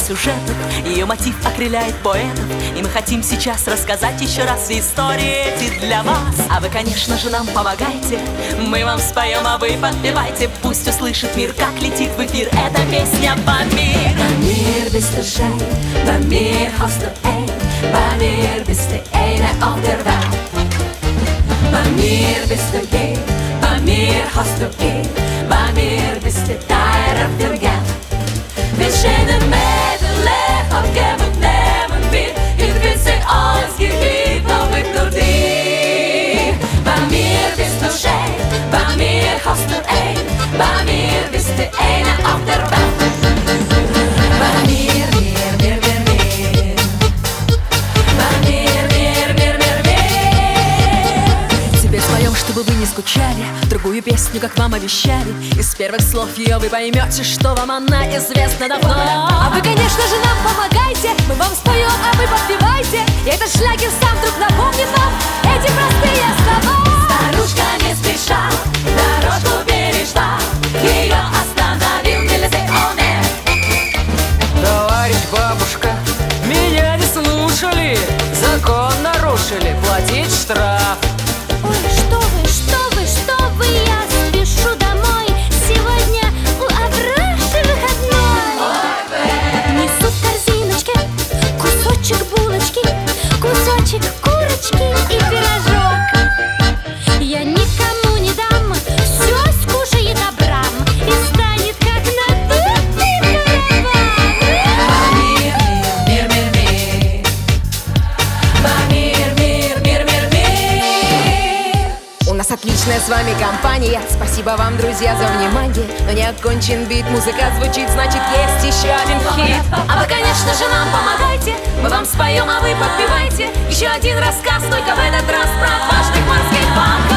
сюжетов, ее мотив окрыляет поэтов. И мы хотим сейчас рассказать еще раз все истории эти для вас. А вы, конечно же, нам помогайте, мы вам споем, а вы подпевайте. Пусть услышит мир, как летит в эфир эта песня Памир. Pamir, bist du schön, Pamir, hast du ein, Pamir, bist du eine auf der Welt. Pamir, bist du gay, Pamir, hast du ein, Pamir, bist du der auf der Welt. Wir schönen Mädel, aufgeben und nehmen wir, ihr wisst alles geliebt, aber nur dir. Pamir, bist du schön, Pamir, hast du ein, Pamir, bist du eine auf der Welt. Pamir, mir, mir, mir, mir. Pamir, mir, mir, mir, mir. Теперь споем, чтобы вы не скучали, другую песню, как вам обещали. Из первых слов ее вы поймете, что вам она известна давно. А вы, конечно же, нам помогайте, мы вам споем, а вы подпевайте. И этот шлягер сам вдруг напомнит нам эти простые слова. Старушка не спеша, дорожку перешла, ее остановил милиционер. Товарищ бабушка, меня не слушали, закон нарушили, платить штраф. Ой, что вы, я спешу домой. Сегодня у Авраши выходной. Несу в корзиночке кусочек булочки, кусочек курочки и пирожок. Я никому не дам, все скушает Абрам и станет как надутый караван. Памир, мир, мир, мир. Памир, мир, мир, мир, мир. У нас отличная с вами компания. Спасибо вам, друзья, за внимание. Но не окончен бит, музыка звучит, значит есть еще один хит. А вы, конечно же, нам помогайте, мы вам споем, а вы подпевайте. Еще один рассказ, только в этот раз про отважных морских волков.